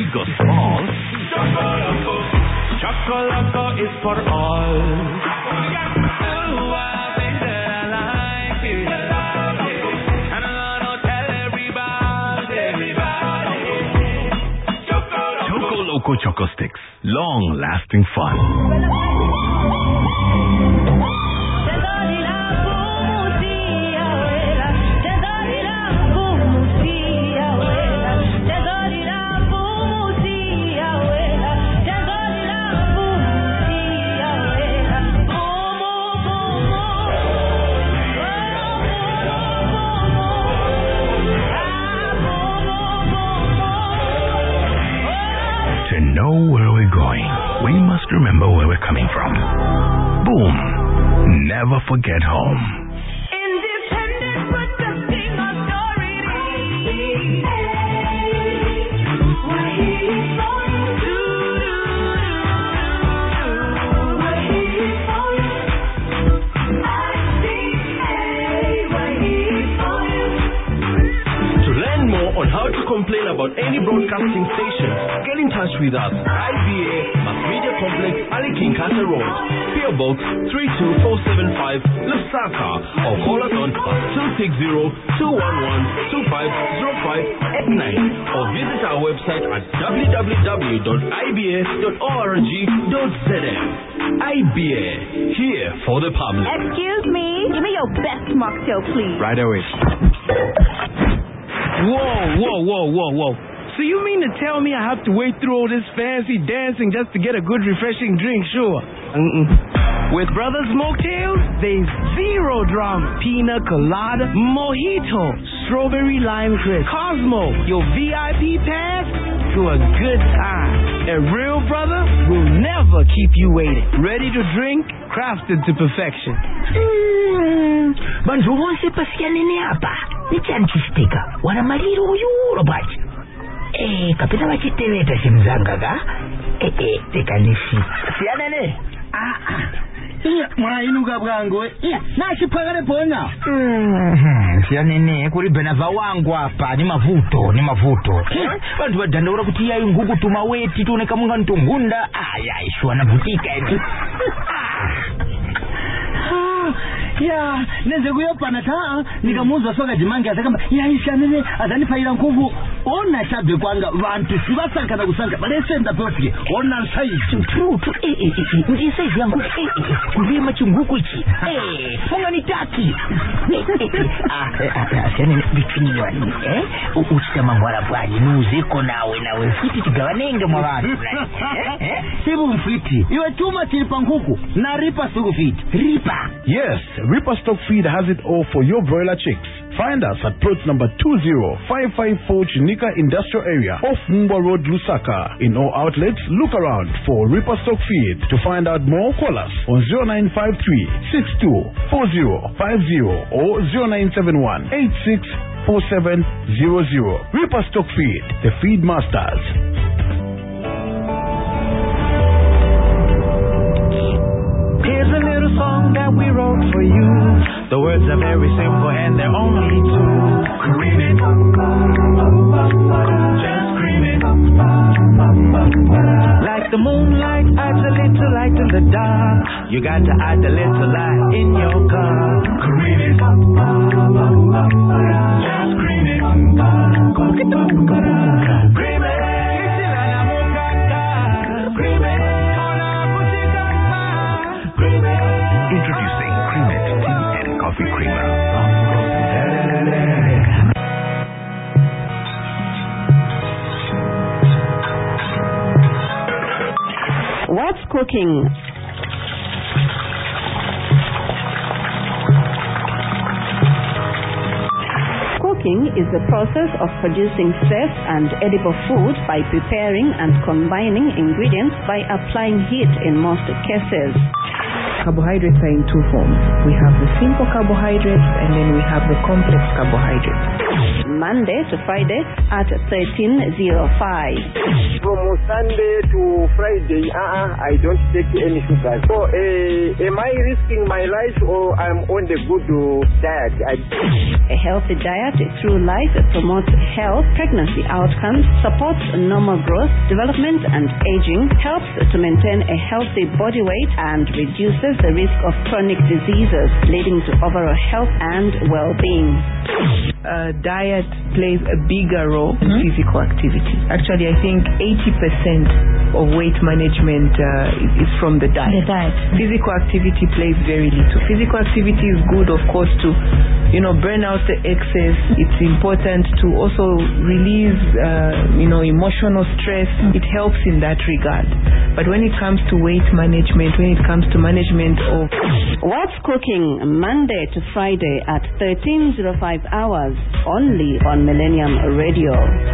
go small. Chocolate is for all. Choco Loco Choco Sticks. Long-lasting fun. To know where we're going, we must remember where we're coming from. Boom. Never forget home. Independent but the king authority. We're here for you. We're here for you. We're here for you. To learn more on how to complain about any broadcasting station, get in touch with us. IBA Mass Media Complex, Ali Kinkata Road, PO Box 32475, Lusaka, or call us on +260-211-250589, or visit our website at www.iba.org.za. IBA, here for the public. Excuse me, give me your best mocktail, please. Right away. Whoa. So you mean to tell me I have to wait through all this fancy dancing just to get a good refreshing drink? Sure. With Brothers Mocktails, there's zero drama. Pina colada, mojito, strawberry lime crisp, Cosmo, your VIP pass to a good time. A real brother will never keep you waiting. Ready to drink, crafted to perfection. Bantu bonse pasianene hapa. Nichantistika. Wana maliro uyuro bachi. Kapita vachiteveta simzanga ka. Tekanishi. Sianene. Mwainuka bwangu nachipakale pona sianene kuri benava wangu hapa ni mavuto vantu vadandaura kuti yayi nguku tumaweti tuoneka munga ntungunda yaishwa navutika eti ya neze kuyopana taa nikamuza soka jimange atakamba yaisha nene azanipaira nguvu ona shabe kwanga vantu sivasankana kusanga balesenda poti ona saizi tutu ndi saizi yangu kulima chinguku ichi munga nitaki sianene bitini wani uchita mangwara bwani nuzeko nawe fiti tigawanenge mwa vantu sibu mfiti iwe chuma chilipa nguku na ripa sugu fiti ripa. Yes, Reaper Stock Feed has it all for your broiler chicks. Find us at plot number 20554 Chinika Industrial Area off Mumba Road, Lusaka. In all outlets, look around for Reaper Stock Feed. To find out more, call us on 0953 624050 or 0971 864700. Reaper Stock Feed, the feed masters. Here's a little song that we wrote for you. The words are very simple and they're only two. Cream it, just cream it. Like the moonlight adds a little light in the dark, you got to add a little light in your car. Cream it, just cream it. Cream it. Introducing Creamet Tea and Coffee Creamer. What's cooking? Cooking is the process of producing safe and edible food by preparing and combining ingredients by applying heat in most cases. Carbohydrates are in two forms. We have the simple carbohydrates and then we have the complex carbohydrates. Monday to Friday at 13:05. From Sunday to Friday, I don't take any sugar. So, am I risking my life or I'm on the good diet? A healthy diet through life promotes health, pregnancy outcomes, supports normal growth, development and aging, helps to maintain a healthy body weight and reduces the risk of chronic diseases, leading to overall health and well-being. Diet plays a bigger role than physical activity. Actually, I think 80% of weight management is from the diet. Physical activity plays very little. Physical activity is good, of course, to burn out the excess. It's important to also release emotional stress. It helps in that regard. But when it comes to weight management, when it comes to management of What's Cooking, Monday to Friday at 13:05 hours, only on Millennium Radio.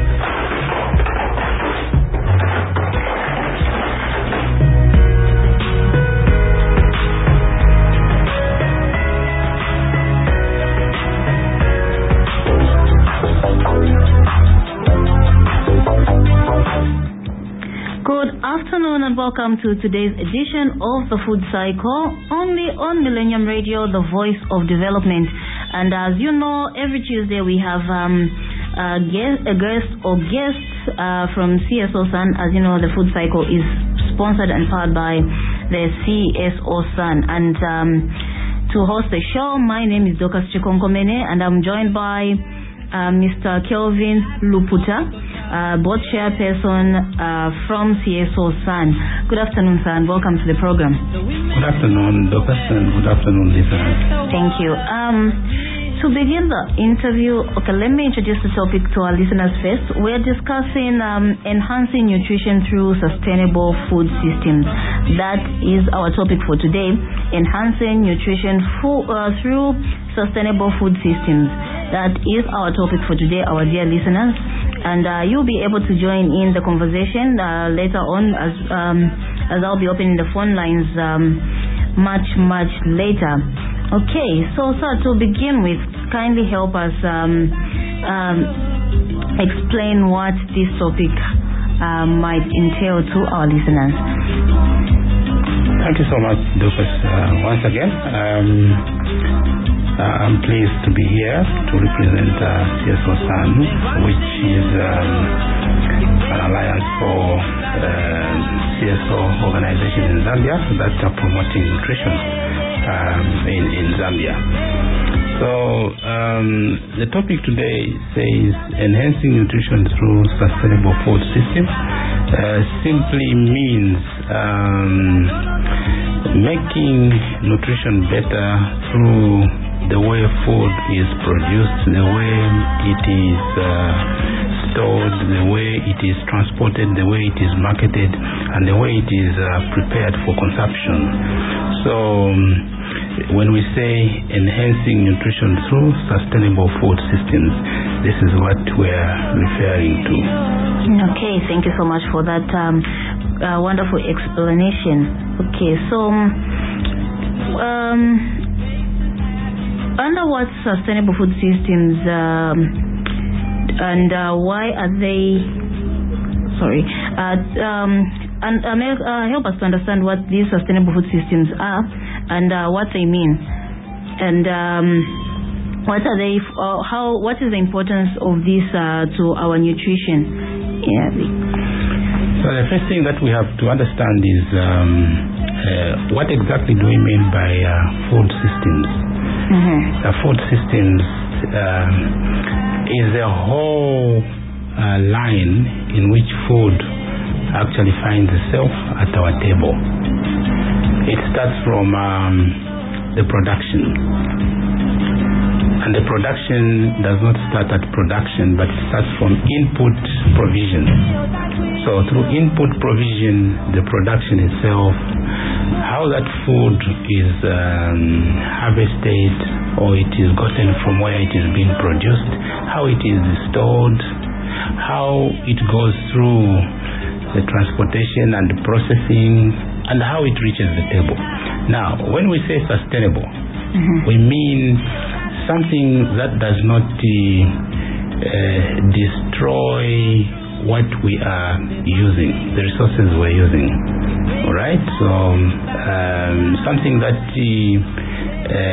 Good afternoon and welcome to today's edition of the Food Cycle, only on Millennium Radio, the voice of development. And as you know, every Tuesday we have a guest from CSO Sun. As you know, the Food Cycle is sponsored and powered by the CSO Sun. And to host the show, my name is Dokas Chikonkomene, and I'm joined by Mr. Kelvin Luputa, board chairperson from CSO Sun. Good afternoon, sir, and welcome to the program. Good afternoon, Dokas, and good afternoon, listeners. Thank you. To begin the interview, let me introduce the topic to our listeners first. We're discussing enhancing nutrition through sustainable food systems. That is our topic for today, enhancing nutrition through sustainable food systems. That is our topic for today, our dear listeners. And you'll be able to join in the conversation later on as I'll be opening the phone lines much later. Okay, so sir, to begin with, kindly help us explain what this topic might entail to our listeners. Thank you so much, Dokas. Once again, I'm pleased to be here to represent CSO Sun, which is an alliance for CSO organization in Zambia that are promoting nutrition in Zambia. So the topic today says enhancing nutrition through sustainable food systems. Simply means making nutrition better through the way food is produced, the way it is stored, the way it is transported, the way it is marketed, and the way it is prepared for consumption. So when we say enhancing nutrition through sustainable food systems, this is what we're referring to. Okay, thank you so much for that wonderful explanation. Okay, so under what sustainable food systems and why are they help us to understand what these sustainable food systems are and what they mean, and what are they? What is the importance of this to our nutrition? So the first thing that we have to understand is what exactly do we mean by food systems? Food systems is a whole line in which food actually finds itself at our table. It starts from the production, and the production does not start at production, but it starts from input provision. So through input provision, the production itself, how that food is harvested or it is gotten from where it is being produced, how it is stored, how it goes through the transportation and the processing and how it reaches the table. Now, when we say sustainable, we mean something that does not destroy what we are using, the resources we're using. All right, so something that